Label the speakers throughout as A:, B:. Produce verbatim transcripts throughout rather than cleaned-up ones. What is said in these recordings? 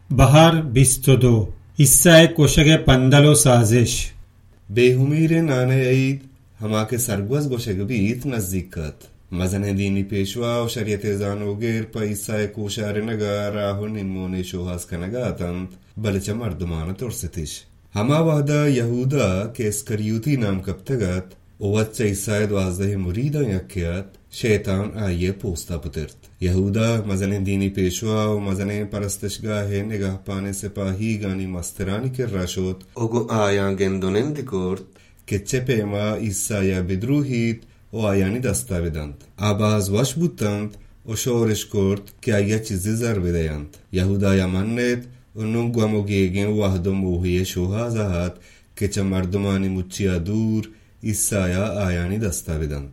A: Bahar بیست و دو Issa'e koşege pandalo sazish
B: बेहुमीरे नाने ईद हमा के सरगवज गोशेग बीत नजदीकत मजने दीनी पेशवा और शरीयत जानोगेर पैसा कोशारे नगा राहो निन्मोने शोहास कनगा तंत बलचा मर्दमान तुरसतिश हमा वादा यहूदा के स्करियूती नाम कप्तगत ओवच्चा ईसाए द्वाजदह मुरीदा यक्यात शैतान आये पोस्ता पुतिर्त यहूदा मजने दीनी पेशवा और मजने परस्तशगाहे निगाह पाने सिपाही गानी मस्तरानी के राशोत ओगो आया गेंदोनिंदिकोर्त के चेपेमा ईसाया बिद्रूहीत o ayani dastavedant. Abaz vashbutant o shorishkort ki aya chizi zarvedayant. Yahudaya mannet o nungwamo gegen wahdo muhiye shohazahat ke cha mardumani mucciya dur Issaya ayani dastavedant.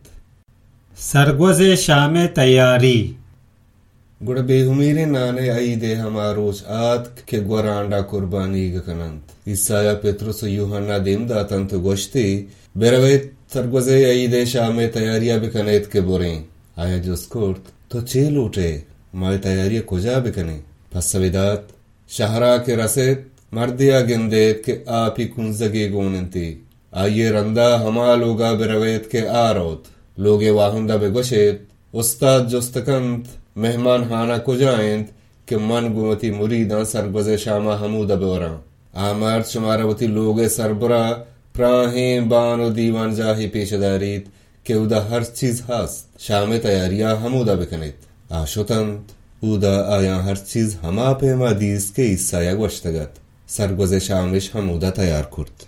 A: सरगोज़ शाम तैयारी
B: गुड़ बेहुमीरे नाने आईदे हमारोच आत के ग्वरांडा कुर्बानी गकनंत ईसाया पेत्रुस यूहन्ना देमदातंत गोश्ती बेरवेत सरगोज़े आईदे शाम तैयारियां बिकनेत के बोरें आया जोस्कोर्ट तो चेल उठे माय तैयारियां कुजा बिकने फसविदात शहरा के रसेत मर्दिया गिंदेत के आप ही कुंजगे गोनंती आये रंदा हमा लोगा बेरवेत के आरोत लोगे वाहुंदा बेगोशेत उस्ताद जोस्तकंत मेहमान हाना को जाएंत के मन गुमती मुरीदा सरगोज़े शामा हमूदा बेवरा आमार शुमारावती लोगे सरबरा प्राहें बानो दीवान जाही पेशदारीत के उदा हर चीज हास्त शामे तैयारियां हमूदा बेकनेत आशुतंत उदा आया हर चीज हमा पे मादीस के ईसाया वश्तगत सरगोज़े शामिश हमूदा तैयार कुर्त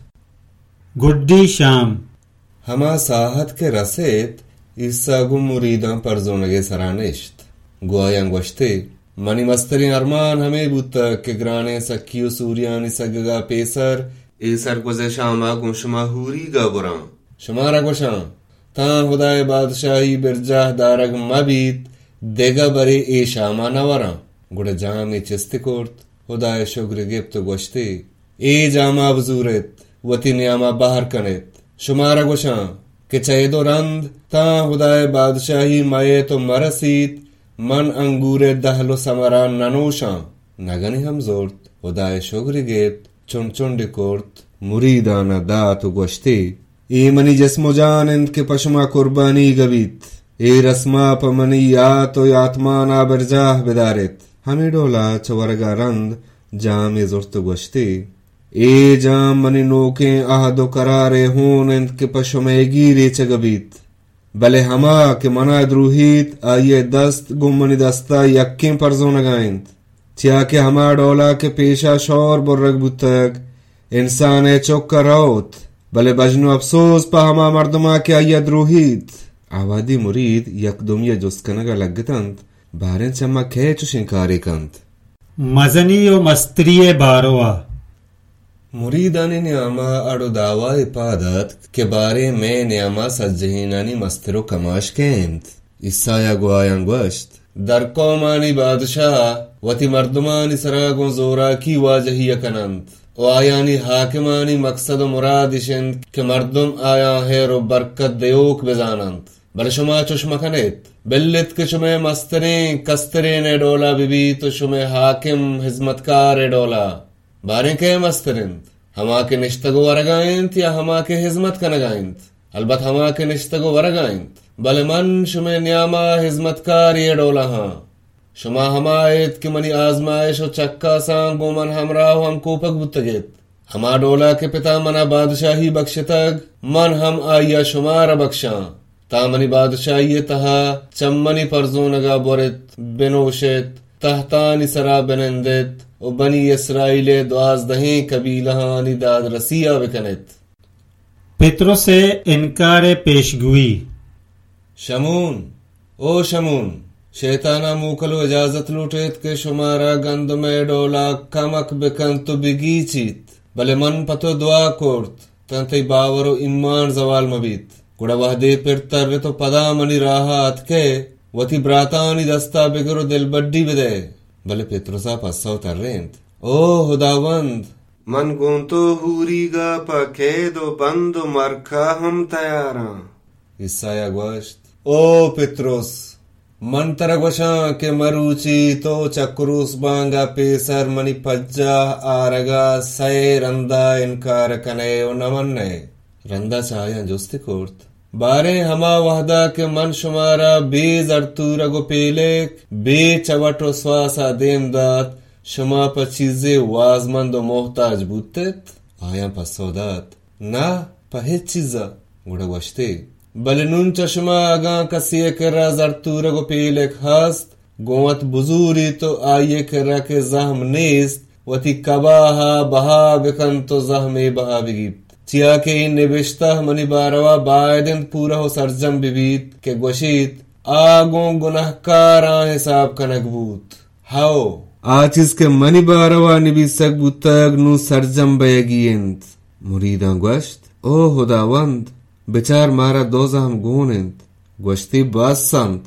A: गुड्डी शाम
B: हमा साहत के रसेत ईसा गु मुरीदा परजोनगे सरानिश्त गुआयांग वश्ते मनी मस्तरी अरमान हमें बुत्ता के ग्राने सक्कियो सूर्यानी सगगा पेसर ए सरगोज़े शामा गुशमा हूरी गा बुरा शुमारा गुशां तां हुदाए बादशाही बिरजाह दारग मबीत देगा बरे ए शामा नवरा गुड़े जामे चिस्तिकोर्त हुदाए शुग्र गिप्त गोश्ते ए जामा बजूरत वती नियामा बाहर कनेत शुमारा गुशां के चेदो रंद तां हुदाए बादशाही माये तो मरसीत मन अंगूरे दहलो समरा ननोशा नगनी हम जोर्त हुदाए शुग्र गिप्त चुन चुंड कोर्त मुरीदाना दात गोश्ते ए मनी जस्मो जानंद के पशमा कुर्बानी गबीत ए रस्मा पमनी या तो यात्माना बरजाह बिदारित हमें डोला चवरगा रंद जाम जुर्त गोश्ते ए जाम मनी नोके आहदो करारे होन इंद के पशमे गिरे चगबीत भले हमा के मना द्रूहित आये दस्त गुमनी दस्ता यक्कीं परजो नगाइंत चिया के हमा डोला के पेशा शौर बुर्रग बुतक इंसान चौका राउत भले बजनो अफसोस पा हमा मर्दमा के आया द्रोहित आवादी मुरीद यकदुम ये जुस्कनगा लगतंत बारें चम्मा खे चुशिंकारे कंत
A: मजनी ओ मस्त्रिये बारोआ
B: मुरीदानी न्यामा अड़ो दावा इपादत के बारे में न्यामा सज्जहीनानी मस्तरो कमाश केंत ईसाया गुआयांग वश्त दर कौमानी बादशाह वती मर्दमानी सरागों जोरा की वाजहिया कनंत ओ आयानी हाकिमानी मकसद मुरादिशंत के मर्दम आया है रो बरकत देओक बेजानंत बल शुमा चुश्मा कनेत बिल्लित के शुमे मस्तरे कस्तरे ने डोला बिबी तो शुमे हाकिम हिजमतकार डोला बारे के मस्तरिंत हमा के निश्तगो वरगाइंत या हमा के हिजमत कनगाइंत अलबत हमा के निश्तगो वरगाइंत बल मन शुमे न्यामा हिजमतकार ये डोला हाँ शुमा हमायत के मनी आजमाइश और चक्का सांगो मन हमराव हम कोपक बुत्तगेत हमा डोला के पिता मना बादशाही बख्शतग मन हम आया शुमार बख्शा तामनी बादशाही तहा चम्मनी परजोनगा बोरित बिनोशित तहतानी सरा बिनंदित और बनी इसराइले द्वाज दहें कबीलहानी दाद रसिया बिकनित
A: पेत्रो से इनकार पेशगुई
B: शमून ओ शमून शैताना मूकलो इजाजत लूटेत के शुमारा गंद में डोला कमक बिकन तो बिगीचित भले मन पतो दुआ कोर्त तंते बावरो ईमान जवाल मबीत गुड़ा वहदे फिर तर तो पदा मनी राहा अतके वती ब्रातानी दस्ता बिगरो दिल बड्डी बिदे भले पेत्रोसा पस्सो तररेंत ओ हुदावंद मन गोंतो हूरीगा पके दो बंदो मरखा हम तैयारा ईसाया गोश्त ओ पेत्रोस मंतर वशा के मरुची तो चक्रुस बांगा पेसर मणि पज्जा आरगा सय रंदा इनकार कने ओ नमन्ने रंदा चाया जोस्ति कोर्त बारे हमा वहदा के मन शुमारा बेज अर्तूर गो पेलेक बे चवटो स्वासा देमदात शुमा पर चीजे वाजमंद ओ मोहताज बुत्तेत आया पसोदात ना पहे चीजा गुड़ा वश्ते बलनुन चश्मा आगा कसिए करा जर्तूर गो पेलेक हस्त गोवत बुजूरी तो आये करा के जहम नेस्त वती कबाहा बहा बिकन तो जहमे बहा बिगिप्त चिया के इन निविष्टा मनी बारवा बायदन पूरा हो सरजम बिबीत के गोशीत आगों गुनहकारा हिसाब कनकबूत हाओ आचिस के मनी बारवा निबिसक बुतग नु सरजम बयगियंत मुरीदा गोश्त ओ खुदावंद बेचार मारा दोजा हम गोनेंत गोश्ती बास संत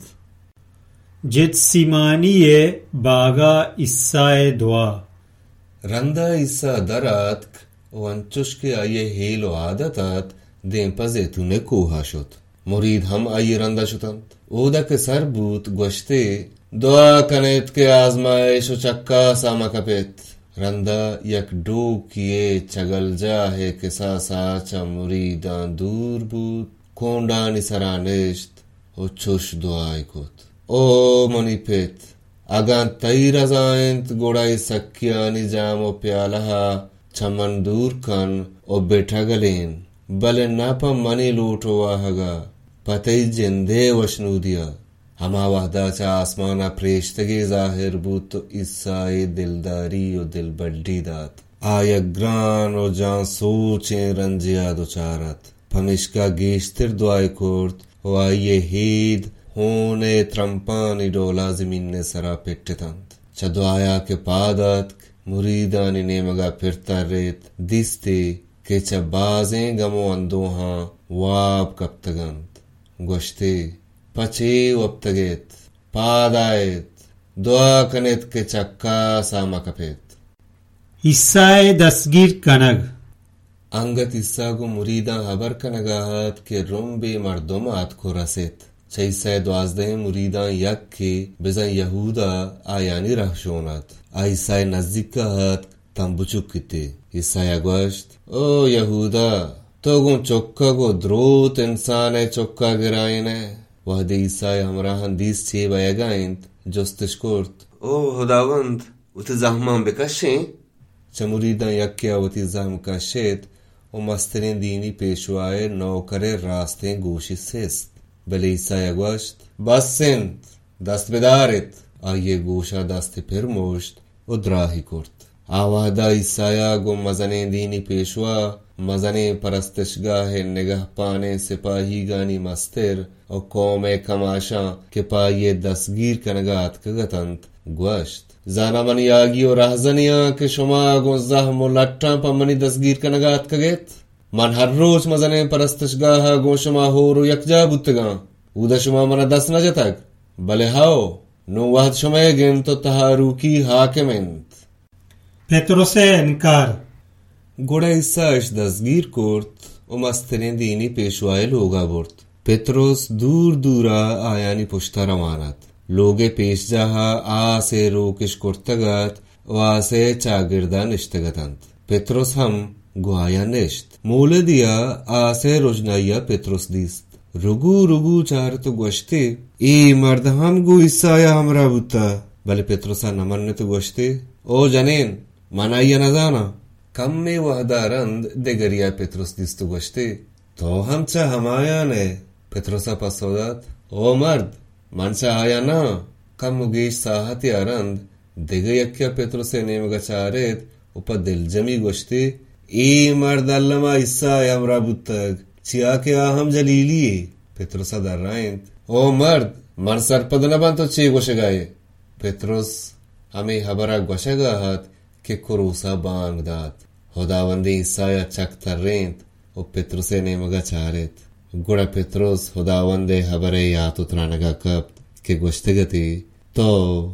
A: जित सीमानीये बागा इस्साए दुआ
B: रंदा इस्सा दरात वंचुश के आये हेलो आदतात दें पजे तूने कोहा शुत मुरीद हम आये रंदा शुतंत ओदा के सरबूत गोश्ते दुआ कनेत के आजमाइश चक्का सामा कपेत रंदा यक डो किए चगल जाहे के साचा मुरीदा दूर बूत कोंडा निसरानिश्त ओ चुश दुआई कुत ओ मनीपेत अगान तई रजायंत गोड़ाई सकिया निजामो प्यालहा चमन दूर कन ओ बैठा गलेन बले नापा मनी लूटो वाहगा पतई जिंदे वशनू दिया हमा वाहदा चा आसमाना प्रेश्तगे जाहिर बूत तो इस्साए दिलदारी ओ दिल बड्डी दात आया ग्रान ओ जान सोचे रंजिया दुचारत फमिश्का गेश्तिर दुआई कोर्त ओ आये हीद होने त्रंपानी डोला जमीन ने सरा पेट्टतंत चदुआया के पादत मुरीदानी ने मगा फिरता रेत दिस्ते के चबाजें गमो अंदोहा वाब कप्तगंत गोश्ते पचे वप्तगेत पादायत दुआ कनेत के चक्का सामा कपेत
A: इस्साए दसगीर कनग
B: अंगत इस्सा को मुरीदा हबर कनगाहत के रुम्बे मर्दुमात को रसेत चैसे द्वाजदे मुरीदा यक के बेजा यहूदा आयानी रहशोनत आइसाय नजदीक का हाथ तंबुचुक किते ईसाया गोश्त ओ यहूदा तो गो चौक्का को द्रोत इंसान है चौक्का गिरायने वह दे ईसाय हमरा हंदीस छे बयगाइंत जोस्तिश कोर्त ओ खुदावंद उते जहमां बेकशे चमुरीदा यक के आवती जहम का शेत ओ मस्तरे दीनी पेशवाए नौकरे रास्ते गोशी सेस्त बले ईसाया गोश्त बस सिंत दस्त बेदारित आये गोशा दस्त फिर मोश्त उद्राही कुर्त आवादा ईसाया गो मजने दीनी पेशवा मजने परस्तशगाह निगह पाने सिपाही गानी मस्तिर और कौमे कमाशा के पाये दसगीर कनगात कगतंत गोश्त जाना मनी आगी और रहजनिया के शुमा गो जहम लट्टा पमनी दसगीर कनगात कगेत मन हर रोज मजने परस्तशगाह गोशमा हो रो यकजा बुतगा उदा शुमा मना दस न जतक बले हाओ नो वहद शुमे गेन तो तहारू की हाकिमेंत
A: पेत्रोसे इनकार
B: गोड़ा इस्सा इश दसगीर कोर्त ओ मस्तने दीनी पेशवाए लोगा बोर्त पेत्रोस दूर दूरा आयानी पुश्ता रवानत लोगे पेश जहा आ से रोकिश कोर्तगत वा से चागिरदा निश्तगतंत पेत्रोस हम गुआया निश्त मोले दिया आसे रोजनाइया पेत्रोस दीस्त रुगू रुगू चार तो गोश्ते ए मर्द हम गु ईसाया हमरा बुता बले पेत्रोसा नमन ने तो गोश्ते ओ जनेन मनाइया न जाना कम में वहदारंद देगरिया पेत्रोस दीस्त गोश्ते तो हम चा हमाया ने पेत्रोसा पसोदात ओ मर्द मन चा आया ना कम मुगेश साहत यारंद देगयक्या पेत्रोसे नेमगा चारेत ऊपर दिल जमी गोश्ते ए मर्द अल्लमा इस्सा हमरा बुतग चिया के आहम जलीली पेत्रोसा दर्राइंत ओ मर्द मन सरपद नबन तो चे गोशगाए पेत्रोस हमें हबरा गोशगाहत के कुरूसा बांग दात खुदावंदी इस्साया चक तर्रेंत ओ पेत्रोसे ने मगा चारेत गुड़ा पेत्रोस खुदावंदे हबरे यात उतरानगा कप के गोश्तगती तो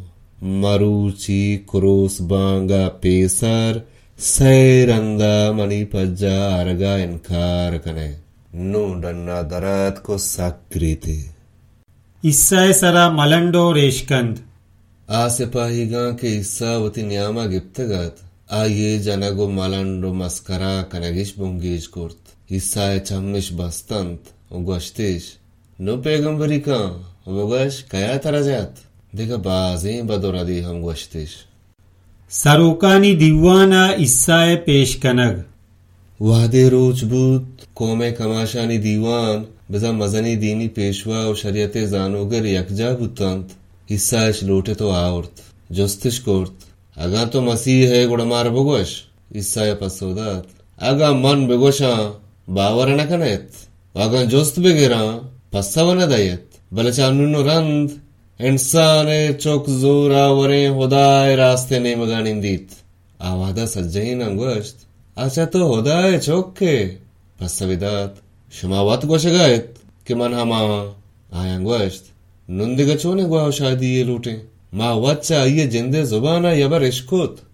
B: मरूची कुरूस बांगा पेसर सैरंदा मनी पज्जा अरगा इनकार कने नो डन्ना दरात को सक्रीते
A: इस्साए सरा मलंडो रेशकंद
B: आ सिपाहीगां के इस्सा वती न्यामा गिप्तगत आ ये जनगो मलंडो मस्करा कनगिश बुंगीज कुर्त इस्साए चम्मिश बस्तंत उगश्तिश नो पैगंबरी का वगश कया तरजात देखा बाजी बदोरदी हम गश्तिश
A: सरोकानी दीवाना इस्साए पेश कनग
B: वादे रोज बूत कौमे कमाशानी दीवान बजा मजनी दीनी पेशवा और शरीयते जानोगर यकजा बुतंत इस्साएश लोटे तो आवर्त जोस्तिश कोर्त अगा तो मसीह है गुड़मार बगोश इस्साए पसोदात अगा मन बेगोशा बावर न कनेत अगा जोस्त बेगेरा पस्सा न दयत बले चानुनो रंद इंसाने चौक जोरा वरे होदाए रास्ते ने मगानिंदीत आवादा सज्जही नंगोश्त अच्छा तो होदाए चौक के पस्सविदात शमावत गोशगायत कि मन हमा आयांगोश्त नुंदिगा चोने गुआ शादी ये लूटे माँ वच्चा ये जिंदे जुबाना यबर इश्कोत